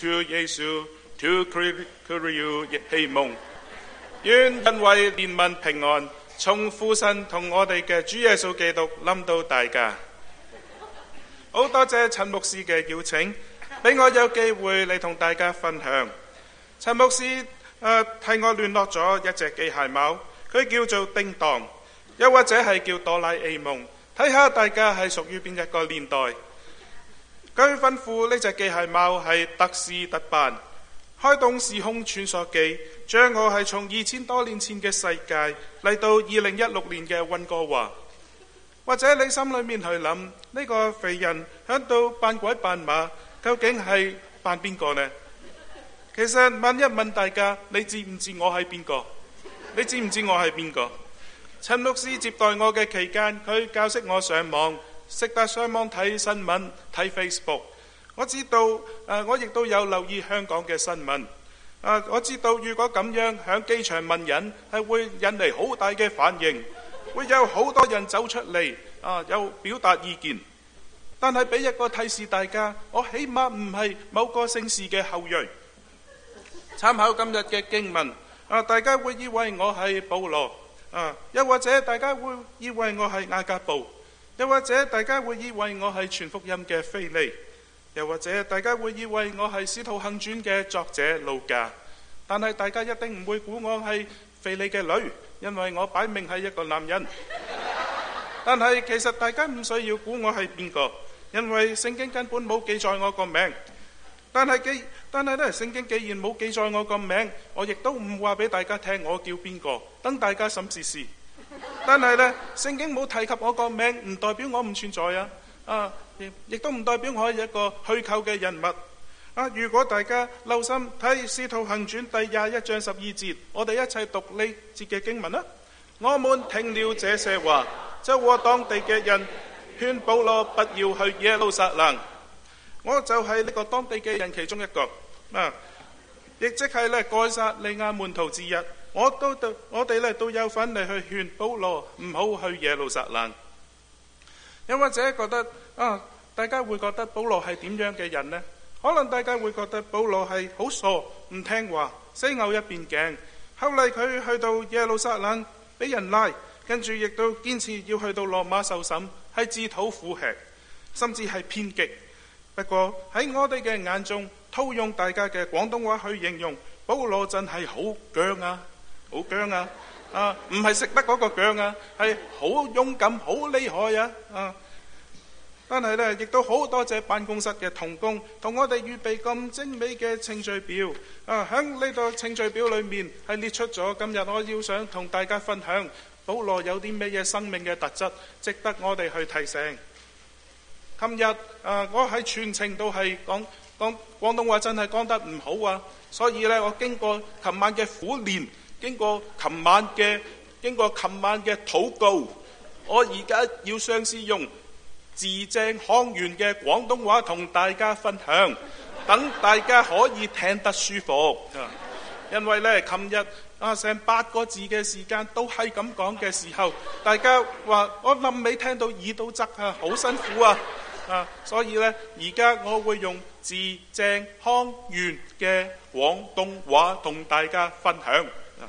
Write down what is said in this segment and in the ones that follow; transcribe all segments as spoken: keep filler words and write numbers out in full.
主耶穌，主佢要希望，願因為憐憫平安，從父神同我哋嘅主耶穌基督臨到大家。好多謝陳牧師嘅邀請，俾我有機會嚟同大家分享。陳牧師誒替我聯絡咗一隻機械貓，佢叫做叮當，又或者係叫哆啦 A 夢，睇下大家係屬於邊一個年代。佢吩咐呢隻機械貓係特事特辦，開動時空穿梭機，將我係從二千多年前嘅世界嚟到二零一六年嘅溫哥華。或者你心裏面去諗，呢、這個肥人響度扮鬼扮馬，究竟係扮邊個呢？其實問一問大家，你知唔知我係邊個？你知唔知我係邊個？陳牧師接待我嘅期間，佢教識我上網，識得上網睇新聞，睇 Facebook。我知道，誒、呃，我亦都有留意香港嘅新聞。誒、呃，我知道如果咁樣響機場問人，係會引嚟好大嘅反應。會有好多人走出嚟啊，有表達意見。但係俾一個提示大家，我起碼唔係某個姓氏嘅後裔。參考今日嘅經文啊，大家會以為我係保羅啊，又或者大家會以為我係雅各布，又或者大家會以為我係傳福音嘅腓利，又或者大家會以為我係使徒行傳嘅作者路加。但係大家一定唔會估我係腓利嘅女，因為我擺明係一個男人。但係其實大家唔需要估我係邊個，因為聖經根本冇記載我個名。但係既但係咧，聖經既然冇記載我個名，我亦都唔話俾大家聽我叫邊個，等大家審試試。但係呢，聖經冇提及我個名，唔代表我唔存在啊！啊，亦亦都唔代表我係一個虛構嘅人物。啊！如果大家留心睇《使徒行傳》第廿一章十二節，我哋一齊讀呢節嘅經文啦。我們聽了這些話，就和當地嘅人勸保羅不要去耶路撒冷。我就係呢個當地嘅人其中一個啊，亦即係咧該撒利亞門徒之一。我都我哋咧都有份嚟去勸保羅唔好去耶路撒冷。又或者覺得啊，大家會覺得保羅係點樣嘅人呢？可能大家會覺得保羅係好傻，唔聽話，死牛一邊頸。後嚟佢去到耶路撒冷俾人拉，跟住亦都堅持要去到羅馬受審，係自討苦吃，甚至係偏激。不過喺我哋嘅眼中，套用大家嘅廣東話去形容，保羅真係好僵啊，好僵啊！啊，唔係食得嗰個僵啊，係好勇敢、好厲害啊！啊！但係咧，亦都好多謝辦公室嘅同工，同我哋預備咁精美嘅程序表。啊，喺呢個程序表裏面係列出咗今日我要想同大家分享保羅有啲咩嘢生命嘅特質，值得我哋去提醒。今日啊，我喺全程都係講講廣東話，真係講得唔好啊！所以咧，我經過琴晚嘅苦練，經過琴晚嘅經過琴晚嘅禱告，我而家要嘗試用字正腔圓嘅廣東話同大家分享，等大家可以聽得舒服。因為呢，琴日啊成八個字嘅時間都係咁講嘅時候，大家話我臨尾聽到耳都側啊，好辛苦啊！啊，所以呢，而家我會用字正腔圓嘅廣東話同大家分享。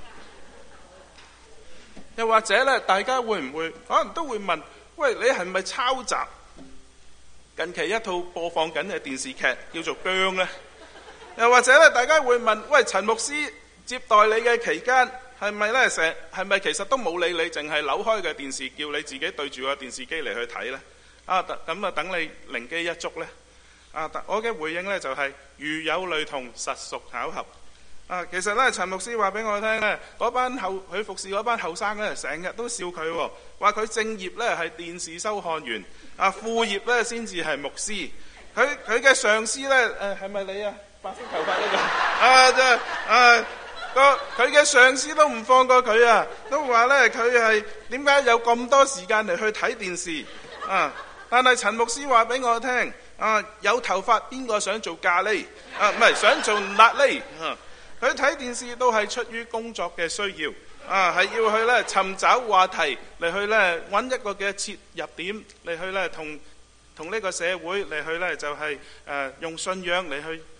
又或者呢，大家會唔會可能都會問，喂，你係咪抄襲近期一套播放緊嘅電視劇叫做《姜》呢？又或者咧，大家會問，喂，陳牧師接待你嘅期間係咪咧成係咪其實都冇理你，淨係扭開嘅電視叫你自己對住個電視機嚟去睇呢？啊，咁啊等你靈機一觸呢。啊，我嘅回應呢就係、是、如有雷同，實屬巧合。啊，其實咧，陳牧師話俾我聽咧，嗰班後佢服侍嗰班後生咧，成日都笑佢，話佢正業咧係電視收看員，啊副業咧先至係牧師。佢佢嘅上司咧，誒係咪你啊？白色頭髮呢個啊，即係啊個佢嘅上司都唔放過佢啊，都話咧佢係點解有咁多時間嚟去睇電視啊？但係陳牧師話俾我聽，啊有頭髮邊個想做咖喱啊？唔係想做辣喱啊？佢睇電視都係出於工作嘅需要，啊，係要去咧尋找話題嚟去咧揾一個嘅切入點嚟去咧同同呢個社會嚟去咧就係、是、誒、呃、用信仰嚟去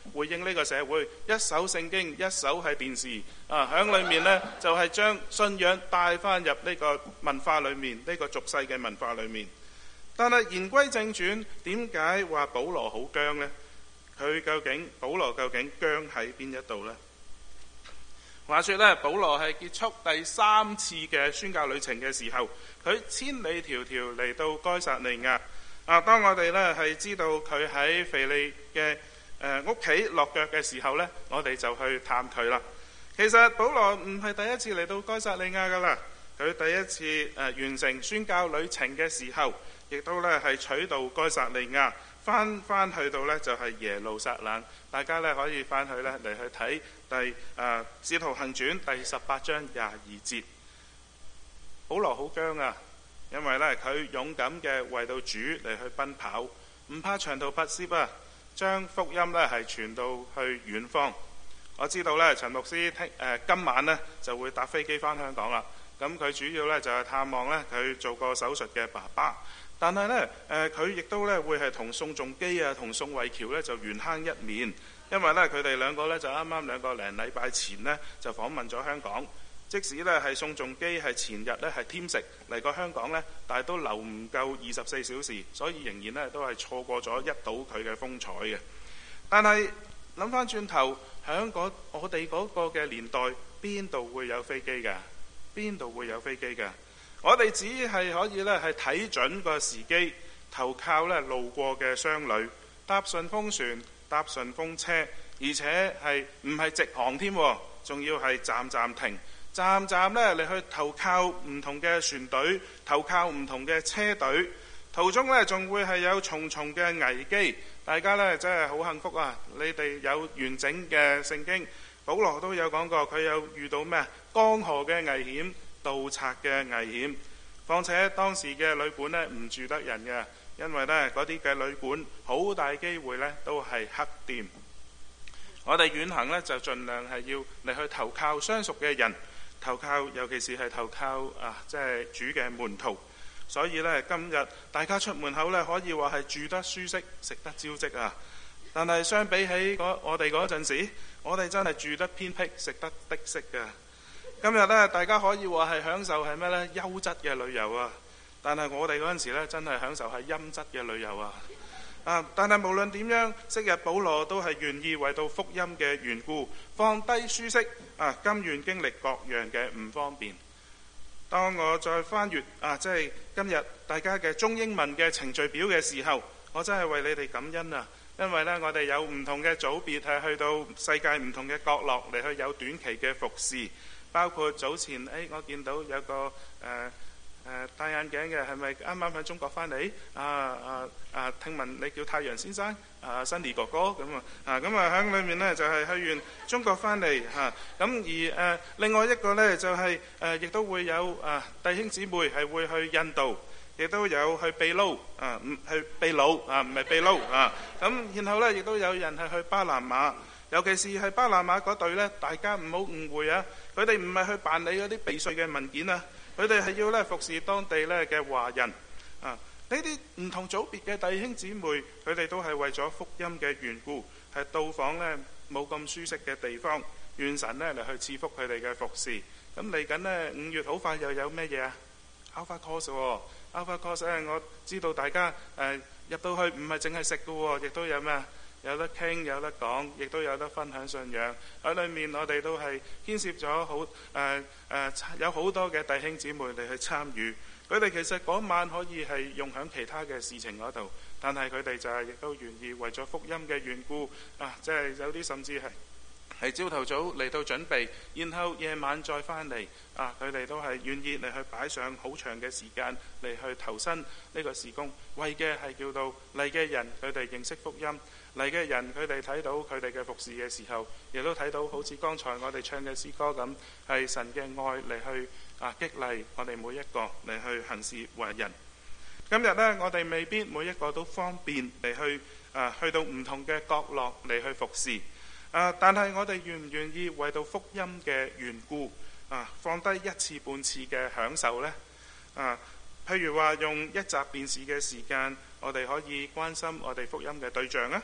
回應呢個社會，一手聖經，一手係電視啊，喺裏面呢，就係將信仰帶翻入呢個文化裏面，呢個俗世嘅文化裏面。但係言歸正傳，點解話保羅好僵呢？佢究竟保羅究竟僵喺邊一度呢？話說呢，保羅係結束第三次嘅宣教旅程嘅時候，佢千里迢迢嚟到該撒利亞。啊，當我哋呢係知道佢喺腓利嘅誒屋企落腳嘅時候呢，我哋就去探佢啦。其實保羅唔係第一次嚟到該撒利亞噶啦，佢第一次誒、呃、完成宣教旅程嘅時候，亦都呢係取道該撒利亞。翻翻去到呢就係耶路撒冷，大家呢可以翻去呢嚟去睇第誒《使徒行傳》第十八章廿二節。保羅好僵啊，因為呢佢勇敢嘅為到主嚟去奔跑，唔怕長途跋涉啊，將福音呢係傳到去遠方。我知道呢陳牧師聽誒、呃、今晚呢就會搭飛機翻香港啦。咁佢主要呢就係探望呢佢做過手術嘅爸爸。但係呢，誒佢亦都咧會係同宋仲基啊、同宋慧喬咧就緣慳一面，因為咧佢哋兩個咧就啱啱兩個零禮拜前呢就訪問咗香港。即使咧係宋仲基係前日咧係添食嚟過香港呢，但係都留唔夠二十四小時，所以仍然咧都係錯過咗一睹佢嘅風采嘅。但係諗翻轉頭，喺嗰我哋嗰個嘅年代，邊度會有飛機㗎？邊度會有飛機㗎？我哋只係可以咧係睇準個時機，投靠咧路過嘅商旅，搭順風船，搭順風車，而且係唔係直航添，仲要係站站停，站站咧你去投靠唔同嘅船隊，投靠唔同嘅車隊，途中咧仲會係有重重嘅危機。大家咧真係好幸福啊！你哋有完整嘅聖經，保羅都有講過，佢有遇到咩江河嘅危險、盜賊嘅危險，況且當時嘅旅館呢唔住得人嘅，因為呢嗰啲嘅旅館好大機會呢都係黑店。我哋遠行呢就盡量係要嚟去投靠相熟嘅人，投靠尤其是係投靠啊即係主嘅門徒。所以呢今日大家出門口呢可以話係住得舒適，食得招積啊！但係相比起我哋嗰陣時，我哋真係住得偏僻，食得的色嘅。今日呢，大家可以話係享受係咩呢？優質嘅旅遊啊！但係我哋嗰陣時呢，真係享受係陰質嘅旅遊啊！啊！但係無論點樣，昔日保羅都係願意為到福音嘅緣故，放低舒適啊，甘願經歷各樣嘅唔方便。當我再翻閱啊，即係今日大家嘅中英文嘅程序表嘅時候，我真係為你哋感恩啊！因為呢，我哋有唔同嘅組別係去到世界唔同嘅角落嚟去有短期嘅服侍。包括早前，誒、哎、我見到有個誒誒、呃呃、戴眼鏡嘅，係咪啱啱喺中國翻嚟？啊啊啊！聽聞你叫太陽先生，啊 Sunny 哥哥咁啊，啊咁啊喺裏面呢，就係、是、去完中國翻嚟嚇，咁、啊、而誒、呃、另外一個呢，就係、是、誒、呃、亦都會有啊弟兄姊妹係會去印度，亦都有去秘魯啊，唔去秘魯啊，唔係秘魯啊，咁然後呢，亦都有人係去巴拿馬。尤其是係巴拿馬嗰隊呢，大家唔好誤會啊！佢哋唔係去辦理嗰啲避稅嘅文件啊，佢哋係要咧服侍當地咧嘅華人啊。呢啲唔同組別嘅弟兄姊妹，佢哋都係為咗福音嘅緣故，係到訪呢冇咁舒適嘅地方，願神呢嚟去賜福佢哋嘅服侍。咁嚟緊呢，五月好快又有咩嘢啊 Alpha Course 喎 Alpha Course 咧，我知道大家誒、呃、入到去唔係淨係食嘅喎，亦都有咩？有得傾，有得講，亦都有得分享信仰。喺裏面我哋都係牽涉咗好誒誒，有好多嘅弟兄姊妹嚟去參與。佢哋其實嗰晚可以係用喺其他嘅事情嗰度，但係佢哋就係亦都願意為咗福音嘅緣故啊，即係有啲甚至係係朝頭早嚟到準備，然後夜晚再翻嚟啊！佢哋都係願意嚟去擺上好長嘅時間嚟去投身呢個事工，為嘅係叫到嚟嘅人佢哋認識福音。嚟嘅人，佢哋睇到佢哋嘅服侍嘅時候，亦都睇到好似剛才我哋唱嘅詩歌咁，係神嘅愛嚟去啊激勵我哋每一個嚟去行事為人。今日呢，我哋未必每一個都方便嚟去啊去到唔同嘅角落嚟去服侍啊，但係我哋願唔願意為到福音嘅緣故啊，放低一次半次嘅享受呢？啊，譬如話用一集電視嘅時間，我哋可以關心我哋福音嘅對象啊。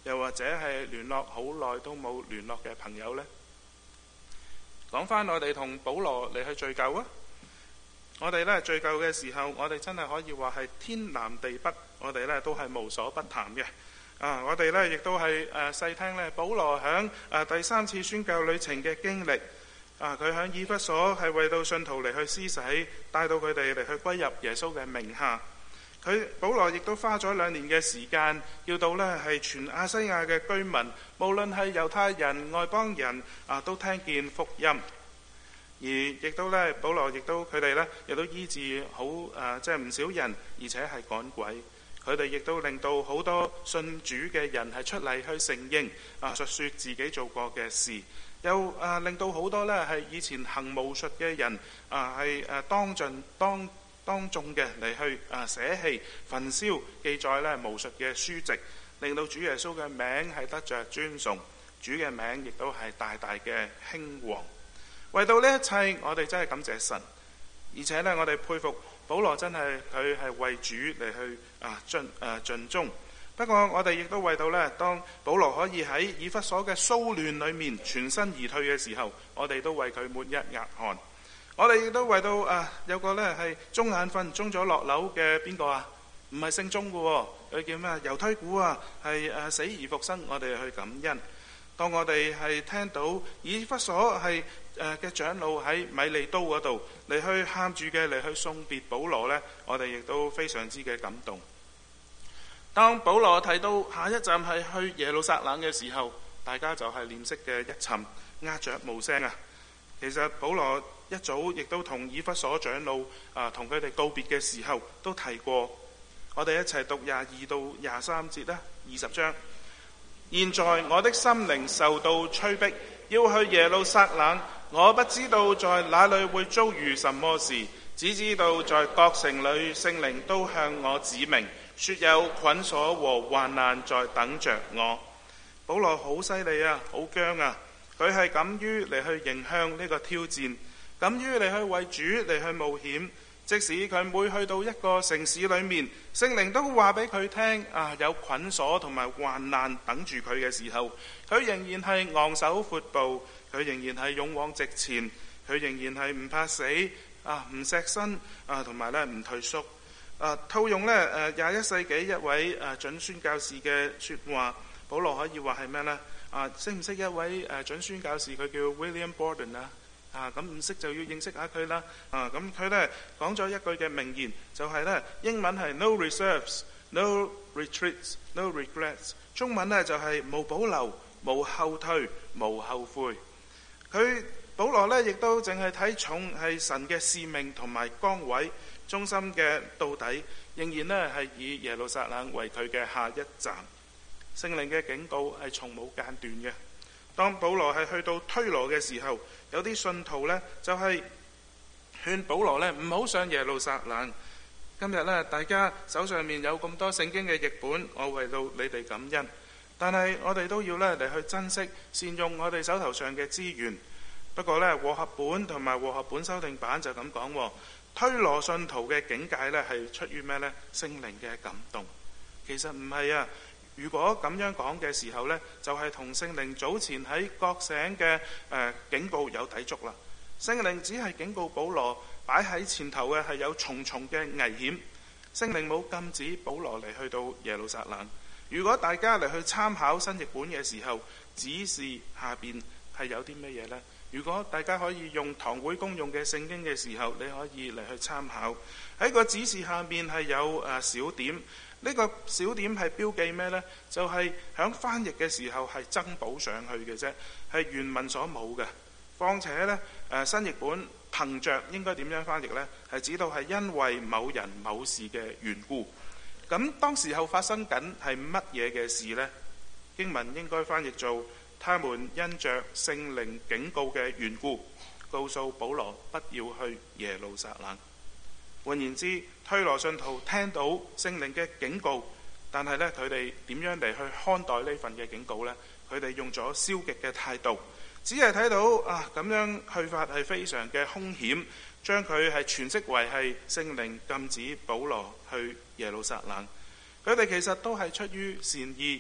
又或者係聯絡好耐都冇聯絡嘅朋友呢？講返我哋同保羅嚟去敘舊啊！我哋呢敘舊嘅時候，我哋真係可以話係天南地北，我哋呢都係無所不談嘅。啊，我哋呢亦都係誒細聽呢保羅響誒第三次宣教旅程嘅經歷。啊，佢響以弗所係為到信徒嚟去施洗，帶到佢哋嚟去歸入耶穌嘅名下。佢保羅亦都花咗兩年嘅時間，要到呢係全亞西亞嘅居民，無論係猶太人、外邦人啊，都聽見福音。而亦都呢，保羅亦都佢哋呢，亦都醫治好誒，即係唔少人，而且係趕鬼。佢哋亦都令到好多信主嘅人係出嚟去承認啊，述説自己做過嘅事，又啊令到好多呢係以前行巫術嘅人啊係誒當盡當當眾嘅嚟去啊捨棄焚燒記載呢巫術嘅書籍，令到主耶穌嘅名係得着尊崇，主嘅名亦都係大大嘅興旺。為到呢一切，我哋真係感謝神，而且呢，我哋佩服保羅真係佢係為主嚟去啊盡誒盡忠。不過我哋亦都為到呢，當保羅可以喺以弗所嘅騷亂裏面全身而退嘅時候，我哋都為佢抹一額汗。我哋亦都為到啊有個呢係中眼瞓中咗落樓嘅邊個啊？唔係姓鐘嘅喎，佢叫咩啊？猶推古啊，係誒死而復生，我哋去感恩。當我哋係聽到以弗所係誒嘅長老喺米利都嗰度嚟去喊住嘅嚟去送別保羅呢，我哋亦都非常之嘅感動。當保羅提到下一站係去耶路撒冷嘅時候，大家就係臉色嘅一沉，鴉雀無聲啊。其實保羅一早亦都同以弗所長老啊同佢哋告別嘅時候都提過，我哋一齊讀廿二到廿三節啦，二十章。現在我的心靈受到催逼，要去耶路撒冷，我不知道在哪裏會遭遇什麼事，只知道在各城裏聖靈都向我指明，說有捆鎖和患難在等着我。保羅好犀利啊，好僵啊，佢係敢於嚟去迎向呢個挑戰，敢於嚟去為主嚟去冒險。即使佢每去到一個城市裏面，聖靈都話俾佢聽啊，有捆鎖同埋患難等住佢嘅時候，佢仍然係昂首闊步，佢仍然係勇往直前，佢仍然係唔怕死啊，唔錫身啊，同埋咧唔退縮啊。套用咧誒廿一世紀一位誒準宣教士嘅説話，保羅可以話係咩呢？啊，識唔識一位誒準宣教士？佢叫 William Borden 啊。啊，咁唔識就要認識下佢啦。啊，咁佢呢講咗一句嘅名言，就係呢英文係 No reserves, no retreats, no regrets。中文呢就係無保留、無後退、無後悔。佢保羅呢亦都淨係睇重係神嘅使命同埋崗位，忠心嘅到底，仍然呢係以耶路撒冷為佢嘅下一站。聖靈嘅警告係從冇間斷嘅。當保羅係去到推羅嘅時候，有啲信徒呢就係勸保羅呢唔好上耶路撒冷。今日呢，大家手上面有咁多聖經嘅譯本，我為到你哋感恩。但係我哋都要呢嚟去珍惜、善用我哋手頭上嘅資源。不過呢，和合本同埋和合本修訂版就咁講，推羅信徒嘅境界呢係出於咩呢？聖靈嘅感動。其實唔係啊。如果咁樣講嘅時候呢，就係同聖靈早前喺覺醒嘅誒警告有抵觸啦。聖靈只係警告保羅，擺喺前頭嘅係有重重嘅危險。聖靈冇禁止保羅嚟去到耶路撒冷。如果大家嚟去參考新譯本嘅時候，指示下邊係有啲乜嘢呢？如果大家可以用堂會公用嘅聖經嘅時候，你可以嚟去參考。喺個指示下面係有誒小點。呢個小點係標記咩呢？就係響翻譯嘅時候係增補上去嘅啫，係原文所冇嘅。況且呢，誒新譯本憑着應該點樣翻譯呢？係指到係因為某人某事嘅緣故。咁當時候發生緊係乜嘢嘅事呢？經文應該翻譯做他們因着聖靈警告嘅緣故，告訴保羅不要去耶路撒冷。換言之，推羅信徒聽到聖靈嘅警告，但係呢，佢哋點樣嚟去看待呢份嘅警告呢？佢哋用咗消極嘅態度，只係睇到啊咁樣去法係非常嘅兇險，將佢係詮釋為係聖靈禁止保羅去耶路撒冷。佢哋其實都係出於善意，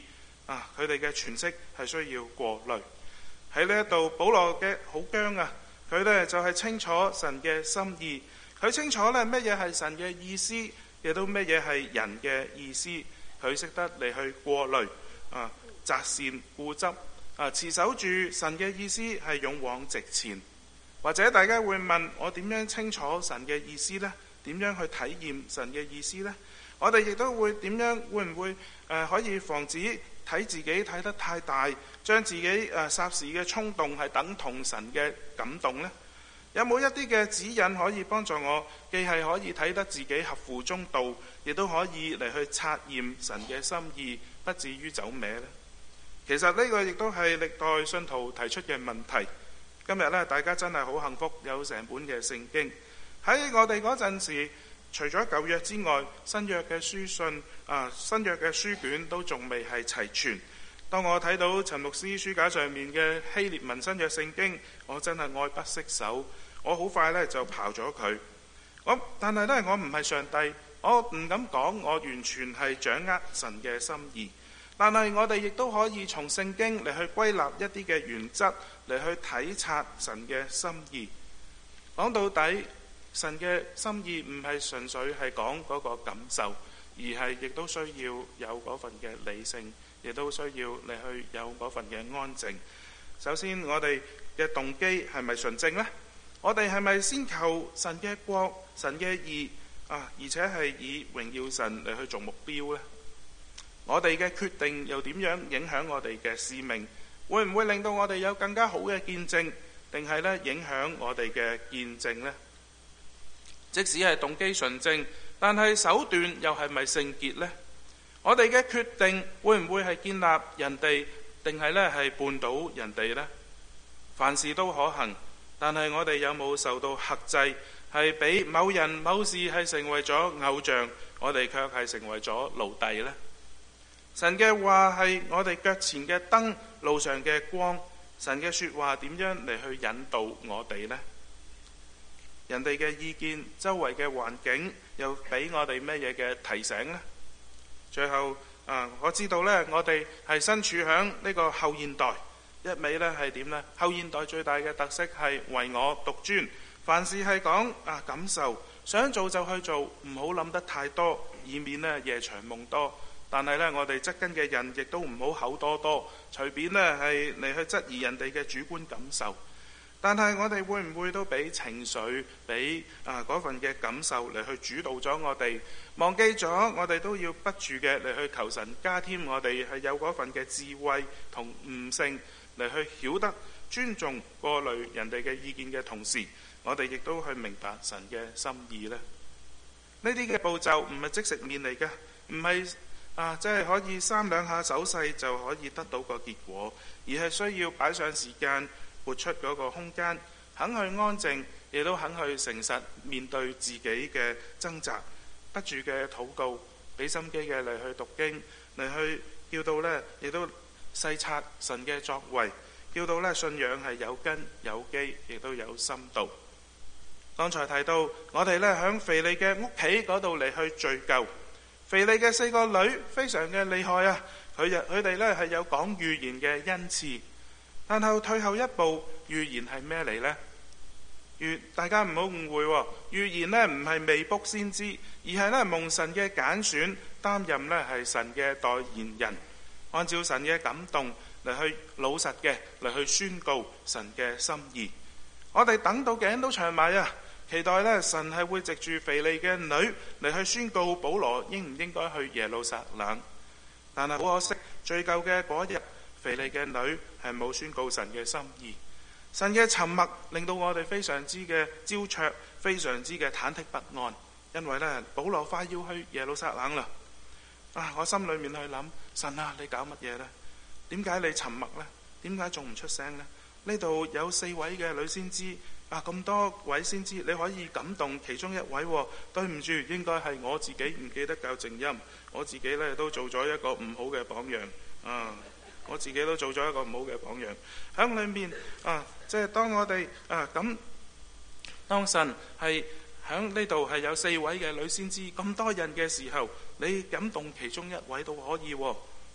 啊，佢哋嘅詮釋係需要過濾。喺呢一度，保羅嘅好僵啊，佢呢就係、是、清楚神嘅心意，佢清楚呢乜嘢係神嘅意思，亦都乜嘢係人嘅意思，佢識得嚟去過濾啊，擇善固執啊，持守住神嘅意思係勇往直前。或者大家會問我點樣清楚神嘅意思呢？點樣去體驗神嘅意思呢？我哋亦都會點樣會唔會誒、呃、可以防止睇自己睇得太大，將自己誒霎時嘅衝動係等同神嘅感動呢？有冇一啲嘅指引可以幫助我，既係可以睇得自己合乎中道，亦都可以嚟去察驗神嘅心意，不至於走歪呢？其實呢個亦都係歷代信徒提出嘅問題。今日咧，大家真係好幸福，有成本嘅聖經。喺我哋嗰陣時，除咗舊約之外，新約嘅書信啊，新約嘅書卷都仲未係齊全。當我睇到陳牧師書架上面嘅希臘文新約聖經，我真係愛不釋手。我好快咧就刨咗佢。我但係咧，我唔係上帝，我唔敢講我完全係掌握神嘅心意。但係我哋亦都可以從聖經嚟去歸納一啲嘅原則，嚟去體察神嘅心意。講到底，神嘅心意唔係純粹係講嗰個感受，而係亦都需要有嗰份嘅理性，亦都需要嚟去有嗰份嘅安靜。首先，我哋嘅動機係咪純正呢？我哋係咪先求神嘅國、神嘅義啊？而且係以榮耀神嚟去做目標呢？我哋嘅決定又點樣影響我哋嘅使命？會唔會令到我哋有更加好嘅見證，定係咧影響我哋嘅見證呢？即使係動機純正，但係手段又係咪聖潔呢？我哋嘅決定會唔會係建立人哋，定係咧係絆倒人哋呢？凡事都可行，但係我哋有冇受到克制？係俾某人某事係成為咗偶像，我哋卻係成為咗奴隸呢？神嘅話係我哋腳前嘅燈，路上嘅光。神嘅說話點樣嚟去引導我哋呢？人哋嘅意見，周圍嘅環境又俾我哋咩嘢嘅提醒呢？最後啊，我知道呢，我哋係身處響呢個後現代，一味呢係點呢？後現代最大嘅特色係唯我獨尊，凡事係講啊感受，想做就去做，唔好諗得太多，以免呢夜長夢多。但係呢，我哋側跟嘅人亦都唔好口多多，隨便呢係嚟去質疑人哋嘅主觀感受。但係我哋會唔會都俾情緒，俾啊嗰份嘅感受嚟去主導咗我哋，忘記咗我哋都要不住嘅嚟去求神加添我哋係有嗰份嘅智慧同悟性嚟去曉得尊重過濾人哋嘅意見嘅同時，我哋亦都去明白神嘅心意呢。呢啲嘅步驟唔係即食麵嚟嘅，唔係啊，即係可以三兩下手勢就可以得到個結果，而係需要擺上時間，撥出嗰個空間，肯去安靜，亦都肯去誠實面對自己嘅掙扎，不住嘅禱告，俾心機嘅嚟去讀經，嚟去叫到呢，亦都細察神嘅作為，叫到呢信仰係有根有基，亦都有深度。剛才提到我哋呢響腓利嘅屋企嗰度嚟去敘舊。腓利嘅四個女非常嘅厲害啊！佢佢哋呢係有講預言嘅恩賜，但後退後一步，預言係咩嚟呢？預大家唔好誤會喎，預言呢唔係未卜先知，而係呢蒙神嘅揀選，擔任呢係神嘅代言人，按照神嘅感動嚟去老實嘅嚟去宣告神嘅心意。我哋等到頸都長埋啊！期待呢，神係會藉住腓利嘅女嚟去宣告保羅應唔應該去耶路撒冷。但係好可惜，最舊嘅嗰日，腓利嘅女係冇宣告神嘅心意。神嘅沉默令到我哋非常之嘅焦灼，非常之嘅忐忑不安，因為呢，保羅快要去耶路撒冷啦。啊，我心裏面去諗，神啊，你搞乜嘢呢？點解你沉默呢？點解仲唔出聲呢？呢度有四位嘅女先知。啊！咁多位先知，你可以感動其中一位喎。對唔住，應該係我自己唔記得教靜音，我自己呢都做咗一個唔好嘅榜樣啊！我自己都做咗一個唔好嘅榜樣。喺裏面啊，即係當我哋啊咁，當神係喺呢度係有四位嘅女先知，咁多人嘅時候，你感動其中一位都可以喎。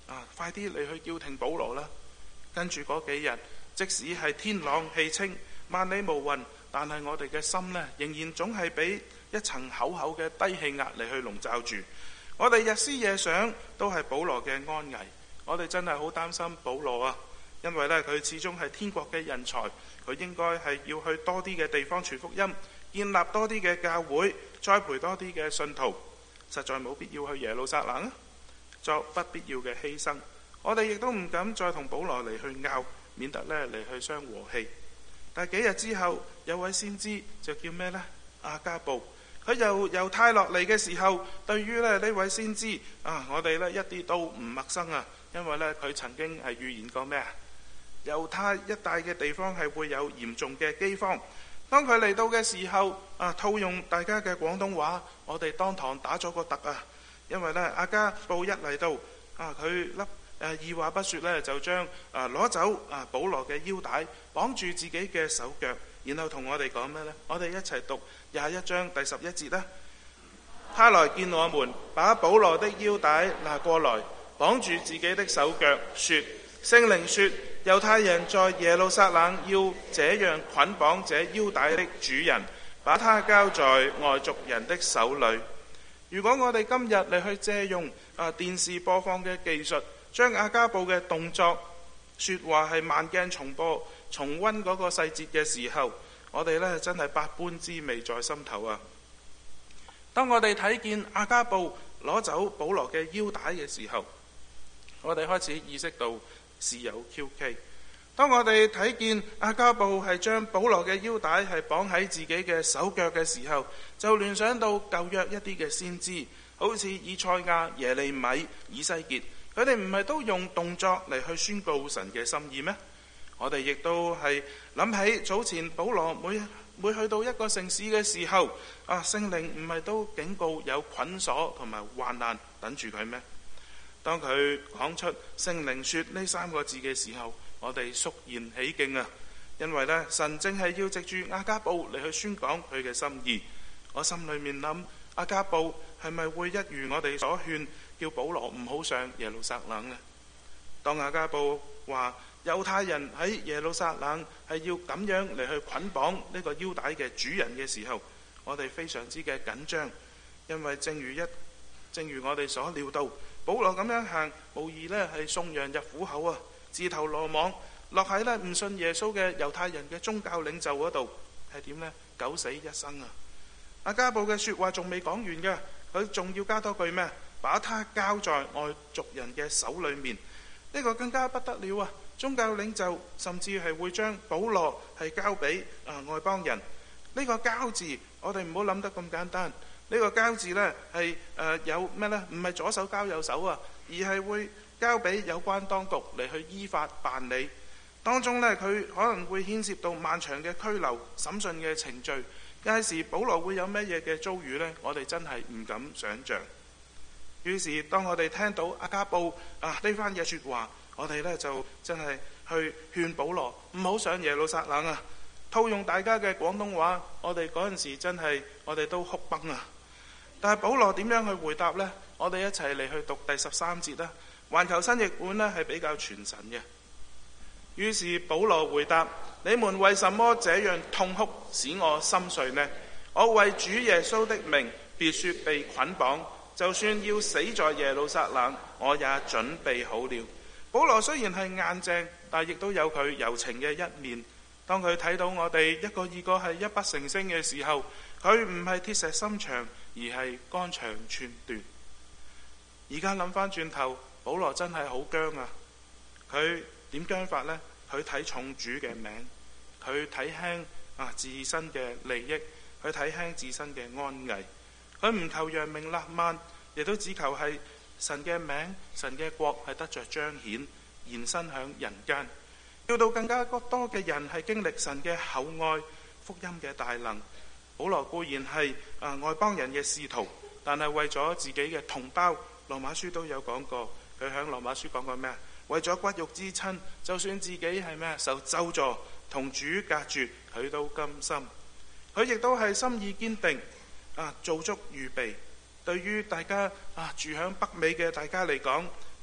啊，快啲你去叫停保羅啦！跟住嗰幾日，即使係天朗氣清、萬里無雲，但係我哋嘅心呢，仍然總係俾一層厚厚嘅低氣壓嚟去籠罩住。我哋日思夜想都係保羅嘅安危。我哋真係好擔心保羅啊，因為呢，佢始終係天國嘅人才，佢應該係要去多啲嘅地方傳福音，建立多啲嘅教會，栽培多啲嘅信徒，實在冇必要去耶路撒冷啊，作不必要嘅犧牲。我哋亦都唔敢再同保羅嚟去拗，免得呢嚟去傷和氣。但係幾日之後，有位先知就叫咩呢？亞迦布。佢由猶太落嚟嘅時候，對於咧呢位先知啊，我哋呢一啲都唔陌生啊，因為呢，佢曾經係預言過咩啊？猶太一帶嘅地方係會有嚴重嘅饑荒。當佢嚟到嘅時候啊，套用大家嘅廣東話，我哋當堂打咗個突啊，因為呢，亞迦布一嚟到啊，佢粒誒二話不說呢，就將啊攞走啊保羅嘅腰帶，綁住自己嘅手腳，然後同我哋講咩呢？我哋一齊讀廿一章第十一節啦。他來見我們，把保羅的腰帶拿過來，綁住自己的手腳，說：聖靈說，猶太人在耶路撒冷要這樣捆綁這腰帶的主人，把他交在外族人的手裏。如果我哋今日嚟去借用啊電視播放嘅技術，將亞迦布嘅動作說話係慢鏡重播，重溫嗰個細節嘅時候，我哋呢真係百般滋味在心頭啊！當我哋睇見亞迦布攞走保羅嘅腰帶嘅時候，我哋開始意識到事有蹊蹺。當我哋睇見亞迦布係將保羅嘅腰帶係綁喺自己嘅手腳嘅時候，就聯想到舊約一啲嘅先知，好似以賽亞、耶利米、以西結，佢哋唔係都用動作嚟去宣告神嘅心意咩？我哋亦都係諗起早前保羅每每去到一個城市嘅時候，啊，聖靈唔係都警告有捆鎖同埋患難等住佢咩？當佢講出聖靈說呢三個字嘅時候，我哋肅然起敬啊！因為呢，神正係要藉住亞迦布嚟去宣講佢嘅心意。我心裏面諗，亞迦布係咪會一如我哋所勸，叫保羅唔好上耶路撒冷呢？當亞迦布話猶太人喺耶路撒冷係要咁樣嚟去捆綁呢個腰帶嘅主人嘅時候，我哋非常之嘅緊張，因為正如一正如我哋所料到，保羅咁樣行，無疑呢係送羊入虎口啊！自投羅網，落喺呢唔信耶穌嘅猶太人嘅宗教領袖嗰度，係點呢？九死一生啊！亞迦布嘅說話仲未講完嘅，佢仲要加多句咩？把他交在外族人嘅手裏面，呢個更加不得了啊！宗教領袖甚至係會將保羅係交俾啊外邦人。呢個交字，我哋唔好諗得咁簡單。呢個交字呢係誒有咩呢？唔係左手交右手啊，而係會交俾有關當局嚟去依法辦理。當中呢，佢可能會牽涉到漫長嘅拘留審訊嘅程序。屆時保羅會有咩嘢嘅遭遇呢？我哋真係唔敢想像。於是當我哋聽到亞迦布啊呢番嘅説話，我哋呢就真係去勸保羅唔好上耶路撒冷啊！套用大家嘅廣東話，我哋嗰陣時真係我哋都哭崩啊！但係保羅點樣去回答呢？我哋一齊嚟去讀第十三節啦。環球新譯本呢係比較傳神嘅。於是保羅回答：你們為什麼這樣痛哭，使我心碎呢？我為主耶穌的名，別說被捆綁，就算要死在耶路撒冷，我也準備好了。保羅雖然係硬淨，但亦都有佢柔情嘅一面。當佢睇到我哋一個二個係泣不成聲嘅時候，佢唔係鐵石心腸，而係肝腸寸斷。而家諗翻轉頭，保羅真係好僵啊！佢點僵法呢？佢睇重主嘅名，佢睇輕啊自身嘅利益，佢睇輕自身嘅安危。佢唔求揚名立萬，亦都只求係神嘅名、神嘅國係得着彰顯，延伸響人間，要到更加多嘅人係經歷神嘅厚愛、福音嘅大能。保羅固然係啊外邦人嘅使徒，但係為咗自己嘅同胞，羅馬書都有講過，佢響羅馬書講過咩？為咗骨肉之親，就算自己係咩受咒詛，同主隔絕，佢都甘心。佢亦都係心意堅定啊，做足預備。對於大家啊住響北美嘅大家嚟講啊，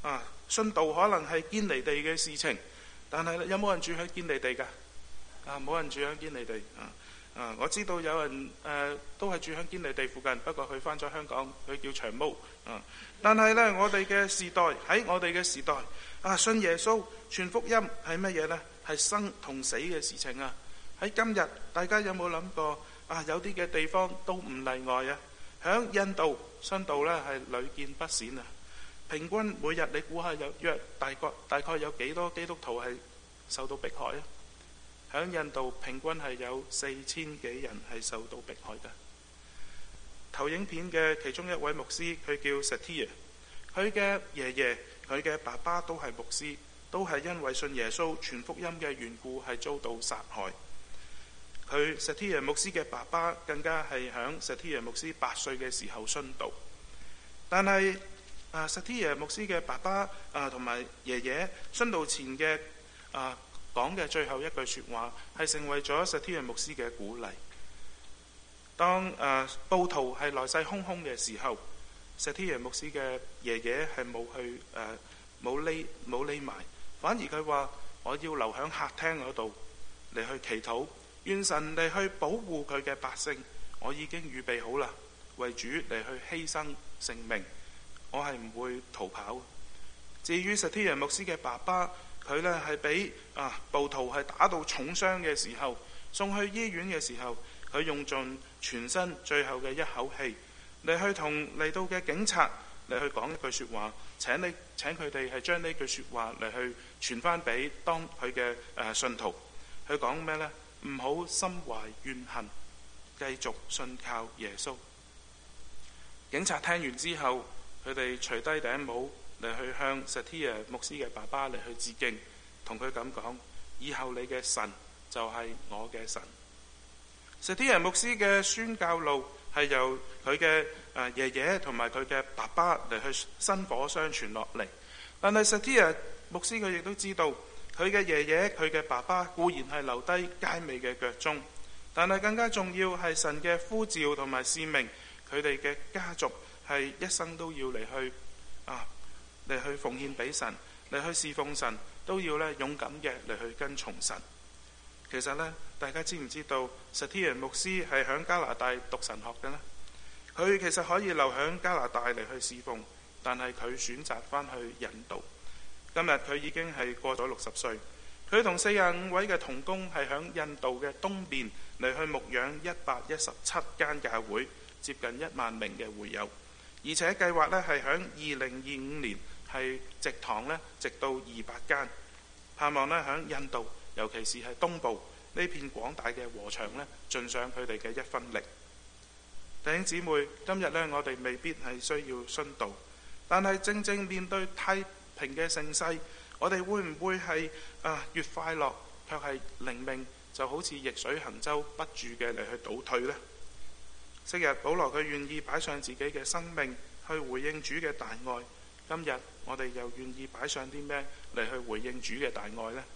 殉道可能係堅尼地嘅事情，但係有冇人住喺堅尼地㗎？啊，冇人住喺堅尼地啊！啊，我知道有人誒、呃、都係住喺堅尼地附近，不過佢返咗香港，佢叫長毛啊。但係呢，我哋嘅時代喺我哋嘅時代啊，信耶穌傳福音係乜嘢呢？係生同死嘅事情啊！喺今日，大家有冇諗過啊？有啲嘅地方都唔例外啊！響印度殉道呢係屢見不鮮啊！平均每日你估下有約大概大概有幾多基督徒係受到迫害啊？響印度平均係有四千幾人係受到迫害嘅。投影片嘅其中一位牧師，佢叫 Satir， 佢嘅爺爺、佢嘅爸爸都係牧師，都係因為信耶穌傳福音嘅緣故係遭到殺害。佢 Satir 牧師嘅爸爸更加係響 Satir 牧師八歲嘅時候殉道。但係啊 Satir 牧師嘅爸爸啊同埋爺爺殉道前嘅啊講嘅最後一句説話係成為咗 Satir 牧師嘅鼓勵。當誒、呃、暴徒係來勢洶洶嘅時候， Satir 牧師嘅爺爺係冇去誒冇匿冇匿埋，反而佢話：我要留喺客廳嗰度嚟去祈禱，願神嚟去保護佢嘅百姓。我已經預備好啦，為主嚟去犧牲性命，我係唔會逃跑。至於 Satir 牧師嘅爸爸，佢呢係俾啊暴徒係打到重傷嘅時候，送去醫院嘅時候，佢用盡全身最後嘅一口氣嚟去同嚟到嘅警察嚟去講一句説話，請你請佢哋係將呢句説話嚟去傳翻俾當佢嘅誒信徒。佢講咩呢？唔好心懷怨恨，繼續信靠耶穌。警察聽完之後，佢哋除低頂帽嚟去向 Satir 牧師嘅爸爸嚟去致敬，同佢咁講：以後你嘅神就係我嘅神。Satir 牧師嘅宣教路係由佢嘅誒爺爺同埋佢嘅爸爸嚟去薪火相傳落嚟。但係 Satir 牧師佢亦都知道，佢嘅爺爺佢嘅爸爸固然係留低佳美嘅腳蹤，但係更加重要係神嘅呼召同埋使命，佢哋嘅家族係一生都要嚟去啊嚟去奉獻俾神，嚟去侍奉神，都要咧勇敢嘅嚟去跟從神。其實呢，大家知唔知道 Satir 牧師係響加拿大讀神學嘅呢？佢其實可以留響加拿大嚟去侍奉，但係佢選擇翻去印度。今日佢已經係過咗六十歲，佢同四十五位嘅同工係響印度嘅東邊嚟去牧養一百一十七間教會，接近一萬名嘅會友，而且計劃呢係響二零二五年係植堂呢直到二百間，盼望呢響印度，尤其是係東部呢片廣大嘅禾場呢，盡上佢哋嘅一分力。弟兄姊妹，今日呢，我哋未必係需要殉道，但係正正面對太平嘅盛世，我哋會唔會係啊越快樂，卻係靈命就好似逆水行舟不住嘅嚟去倒退呢？昔日保羅佢願意擺上自己嘅生命去回應主嘅大愛，今日我哋又願意擺上啲咩嚟去回應主嘅大愛呢？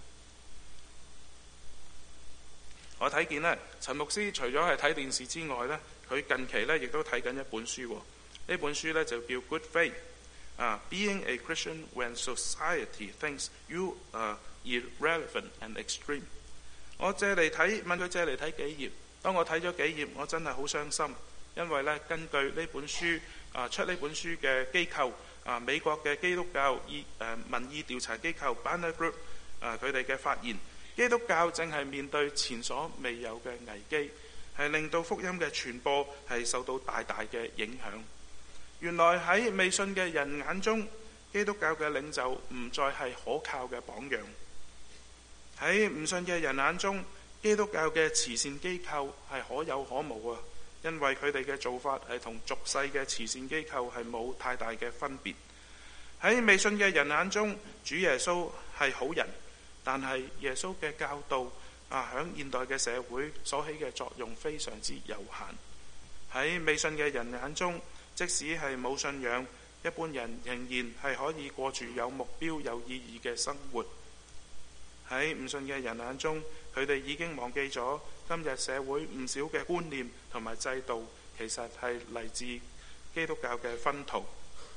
我睇見呢，陳牧師除咗係睇電視之外呢，佢近期呢亦都睇緊一本書。呢本書呢就叫 Good Faith，啊、uh, Being a Christian When Society Thinks You Are Irrelevant and Extreme。我借嚟睇，問佢借嚟睇幾頁。當我睇咗幾頁，我真係好傷心，因為呢根據呢本書啊出呢本書嘅機構啊美國嘅基督教意誒民意調查機構 Barna Group 啊佢哋嘅發現。基督教正係面對前所未有嘅危機，係令到福音嘅傳播係受到大大嘅影響。原來喺未信嘅人眼中，基督教嘅領袖唔再係可靠嘅榜樣。喺唔信嘅人眼中，基督教嘅慈善機構係可有可無啊，因為佢哋嘅做法係同俗世嘅慈善機構係冇太大嘅分別。喺未信嘅人眼中，主耶穌係好人。但係耶穌嘅教導啊，喺現代嘅社會所起嘅作用非常之有限。喺未信嘅人眼中，即使係冇信仰，一般人仍然係可以過住有目標、有意義嘅生活。喺唔信嘅人眼中，佢哋已經忘記咗今日社會唔少嘅觀念同埋制度，其實係嚟自基督教嘅薰陶。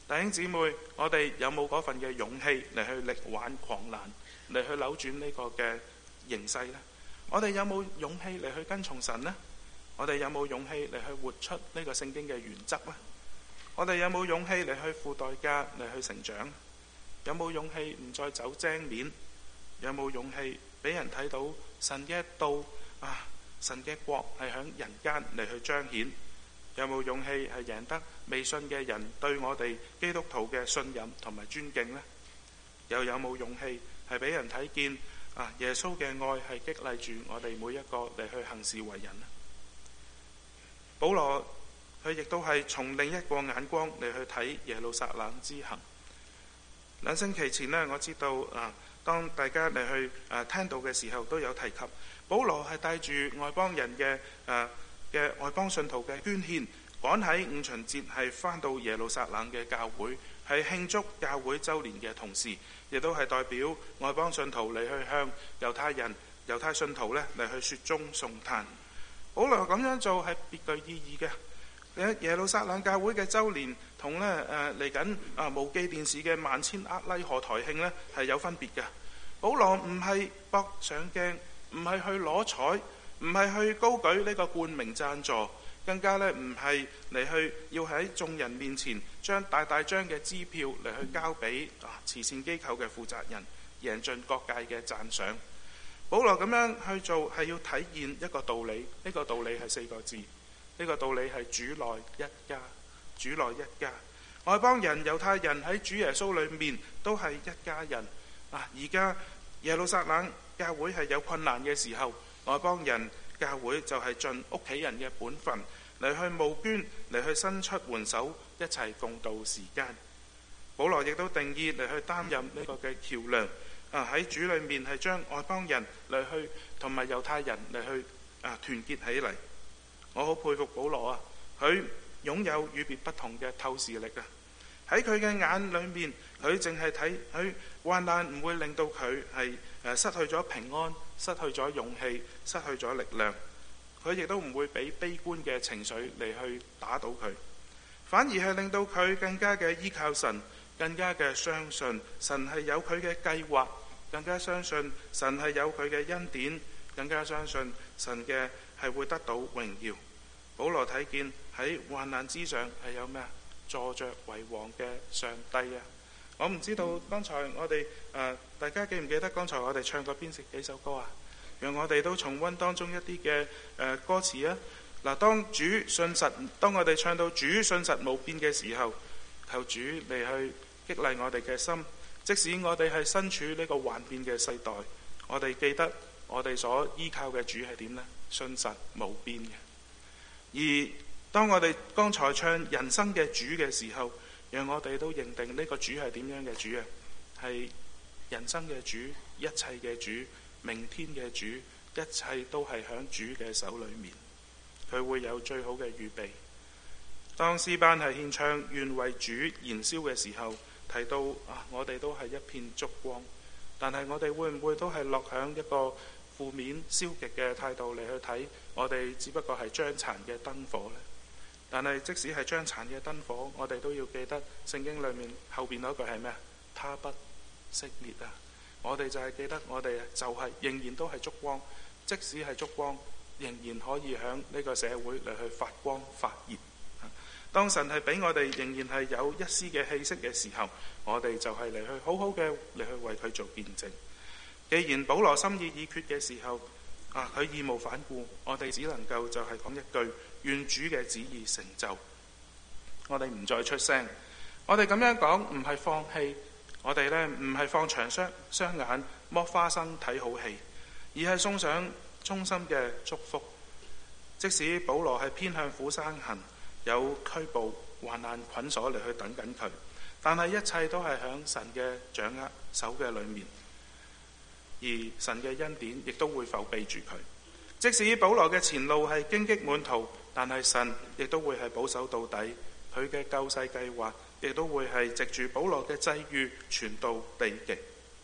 弟兄姊妹，我哋有冇嗰份嘅勇氣嚟去力挽狂瀾，嚟去扭轉呢個嘅形勢呢？我哋有冇勇氣嚟去跟從神呢？我哋有冇勇氣嚟去活出呢個聖經嘅原則呢？我哋有冇勇氣嚟去付代價嚟去成長？有冇勇氣唔再走精面？有冇勇氣俾人睇到神嘅道啊？神嘅國係響人間嚟去彰顯？有冇勇氣係贏得未信嘅人對我哋基督徒嘅信任同埋尊敬呢？又有冇勇氣係俾人睇見啊耶穌嘅愛係激勵住我哋每一個嚟去行事為人呢？保羅佢亦都係從另一個眼光嚟去睇耶路撒冷之行。兩星期前呢，我知道啊，當大家嚟去啊聽到嘅時候都有提及，保羅係帶住外邦人嘅誒嘅外邦信徒嘅捐獻，趕喺五旬節係返到耶路撒冷嘅教會，係慶祝教會週年嘅同時，亦都係代表外邦信徒嚟去向猶太人、猶太信徒呢嚟去雪中送炭。保羅咁樣做係別具意義嘅。耶路撒冷教會嘅週年同呢誒嚟緊啊無記電視嘅萬千厄拉賀台慶呢係有分別嘅。保羅唔係搏上鏡，唔係去攞彩，唔係去高舉呢個冠名贊助，更加呢唔係嚟去要喺眾人面前將大大張嘅支票嚟去交俾啊慈善機構嘅負責人，贏盡各界嘅讚賞。保羅咁樣去做係要體現一個道理，呢個道理係四個字，呢個道理係主內一家，主內一家。外邦人、猶太人喺主耶穌裏面都係一家人啊！而家耶路撒冷教會係有困難嘅時候，外邦人教會就係盡屋企人嘅本分嚟去募捐，嚟去伸出援手，一齊共度時間。保羅亦都定義嚟去擔任呢個嘅橋梁啊！喺主裏面係將外邦人嚟去同埋猶太人嚟去啊團結起嚟。我好佩服保羅啊！佢擁有與別不同嘅透視力啊！喺佢嘅眼裏面，佢淨係睇佢患難唔會令到佢係誒失去咗平安，失去咗勇氣，失去咗力量。佢亦都唔會俾悲觀嘅情緒嚟去打倒佢，反而係令到佢更加嘅依靠神，更加嘅相信神係有佢嘅計劃，更加相信神係有佢嘅恩典，更加相信神嘅係會得到榮耀。保羅睇見喺患難之上係有咩啊？坐着為王嘅上帝啊！我唔知道剛才我哋誒、呃、大家記唔記得剛才我哋唱過邊幾首歌啊？讓我哋都重溫當中一啲嘅誒歌詞啊！嗱，當主信實，當我哋唱到主信實無變嘅時候，求主嚟去激勵我哋嘅心，即使我哋係身處呢個幻變嘅世代，我哋記得我哋所依靠嘅主係點呢？信實無變嘅。而當我哋剛才唱人生嘅主嘅時候，讓我哋都認定呢個主係點樣嘅主啊？係人生嘅主，一切嘅主，明天嘅主，一切都係響主嘅手裏面。佢會有最好嘅預備。當詩班係獻唱願為主燃燒嘅時候，提到啊，我哋都係一片燭光，但係我哋會唔會都係落響一個負面消極嘅態度嚟去睇？我哋只不過係將殘嘅燈火呢。但係即使係將殘嘅燈火，我哋都要記得聖經裏面後邊嗰句係咩啊？他不熄滅啊！我哋就係記得我哋就係、是、仍然都係燭光，即使係燭光，仍然可以響呢個社會嚟去發光發熱。當神係俾我哋仍然係有一絲嘅氣息嘅時候，我哋就係嚟去好好嘅嚟去為佢做見證。既然保羅心意已決嘅時候，啊，佢義無反顧，我哋只能夠就係講一句：願主嘅旨意成就。我哋唔再出聲，我哋咁樣講唔係放棄，我哋呢唔係放長雙雙眼剝花生睇好戲，而係送上衷心嘅祝福。即使保羅係偏向苦山行，有拘捕患難捆鎖嚟去等緊佢，但係一切都係響神嘅掌握手嘅裏面。而神嘅恩典亦都會否庇住佢。即使保羅嘅前路係荊棘滿途，但係神亦都會係保守到底。佢嘅救世計劃亦都會係藉住保羅嘅際遇傳到地極。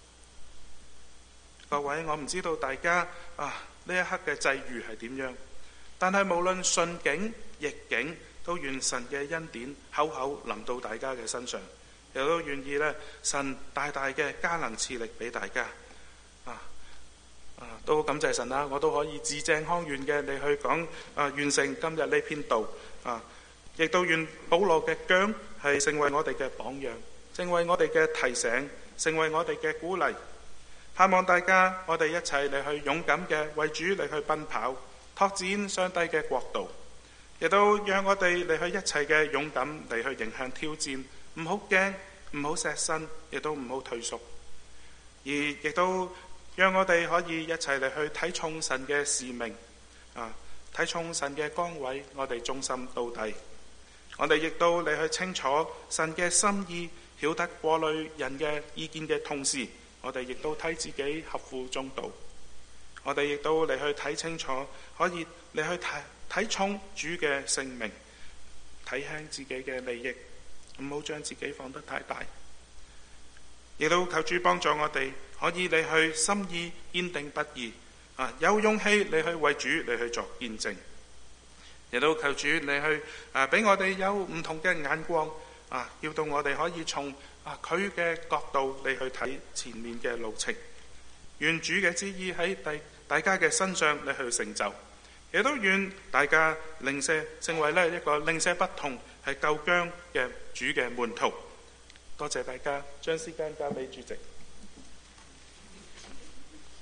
各位，我唔知道大家啊呢一刻嘅際遇係點樣，但係無論順境逆境， 都願神嘅恩典厚厚臨到大家嘅身上，亦都願意咧神大大嘅加能賜力俾大家。啊啊，都感謝神啦！我都可以字正腔圓嘅你去講啊，完成今日呢篇道啊，亦都願保羅嘅腳係成為我哋嘅榜樣，成為我哋嘅提醒，成為我哋嘅鼓勵。盼望大家我哋一齊嚟去勇敢嘅為主嚟去奔跑，拓展上帝嘅國度，亦都讓我哋嚟去一齊嘅勇敢嚟去迎向挑戰，唔好驚，唔好錫身，亦都唔好退縮，而亦都讓我哋可以一齊嚟去睇重神嘅使命啊，睇重神嘅崗位，我哋忠心到底。我哋亦都嚟去清楚神嘅心意，曉得過濾人嘅意見嘅同時，我哋亦都睇自己合乎中道。我哋亦都嚟去睇清楚，可以嚟去睇睇重主嘅聖名，睇輕自己嘅利益，唔好將自己放得太大。亦都求主幫助我哋，可以嚟去心意堅定不移啊，有勇氣嚟去為主嚟去作見證。亦都求主嚟去啊，俾我哋有唔同嘅眼光啊，要到我哋可以從啊佢嘅角度嚟去睇前面嘅路程。願主嘅旨意喺大大家嘅身上嚟去成就，亦都願大家零舍成為呢一個零舍不同係夠姜嘅主嘅門徒。多謝大家，將時間交俾主席。